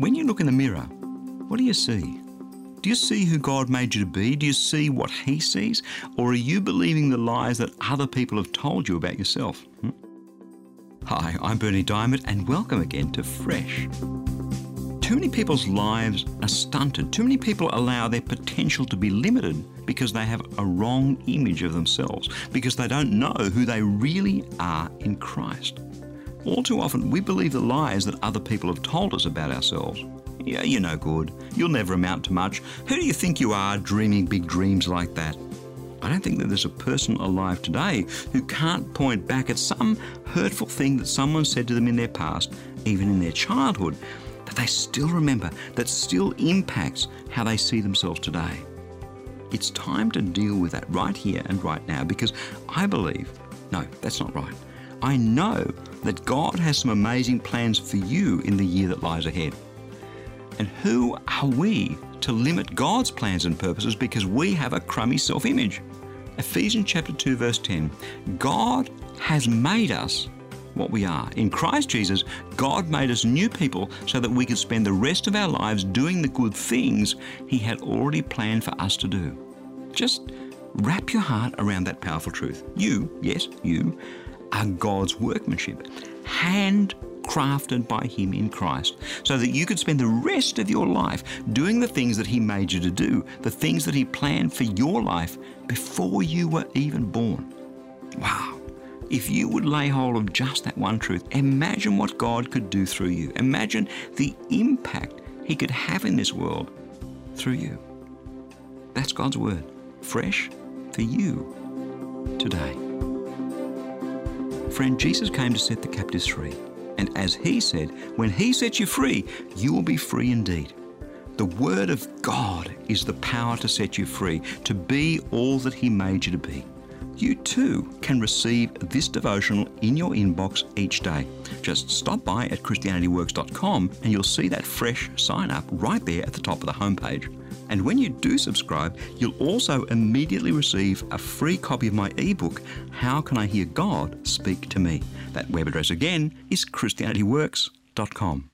When you look in the mirror, what do you see? Do you see who God made you to be? Do you see what He sees? Or are you believing the lies that other people have told you about yourself? Hi, I'm Berni Dymet, and welcome again to Fresh. Too many people's lives are stunted. Too many people allow their potential to be limited because they have a wrong image of themselves, because they don't know who they really are in Christ. All too often, we believe the lies that other people have told us about ourselves. Yeah, you're no good. You'll never amount to much. Who do you think you are, dreaming big dreams like that? I don't think that there's a person alive today who can't point back at some hurtful thing that someone said to them in their past, even in their childhood, that they still remember, that still impacts how they see themselves today. It's time to deal with that right here and right now, because I believe, no, that's not right. I know that God has some amazing plans for you in the year that lies ahead. And who are we to limit God's plans and purposes because we have a crummy self-image? Ephesians chapter 2 verse 10, God has made us what we are. In Christ Jesus, God made us new people so that we could spend the rest of our lives doing the good things He had already planned for us to do. Just wrap your heart around that powerful truth. You, yes, you, are God's workmanship, handcrafted by Him in Christ, so that you could spend the rest of your life doing the things that He made you to do, the things that He planned for your life before you were even born. Wow. If you would lay hold of just that one truth, imagine what God could do through you. Imagine the impact He could have in this world through you. That's God's word, fresh for you today. Friend, Jesus came to set the captives free. And as He said, when He sets you free, you will be free indeed. The Word of God is the power to set you free, to be all that He made you to be. You too can receive this devotional in your inbox each day. Just stop by at ChristianityWorks.com and you'll see that fresh sign up right there at the top of the homepage. And when you do subscribe, you'll also immediately receive a free copy of my ebook, How Can I Hear God Speak to Me? That web address again is ChristianityWorks.com.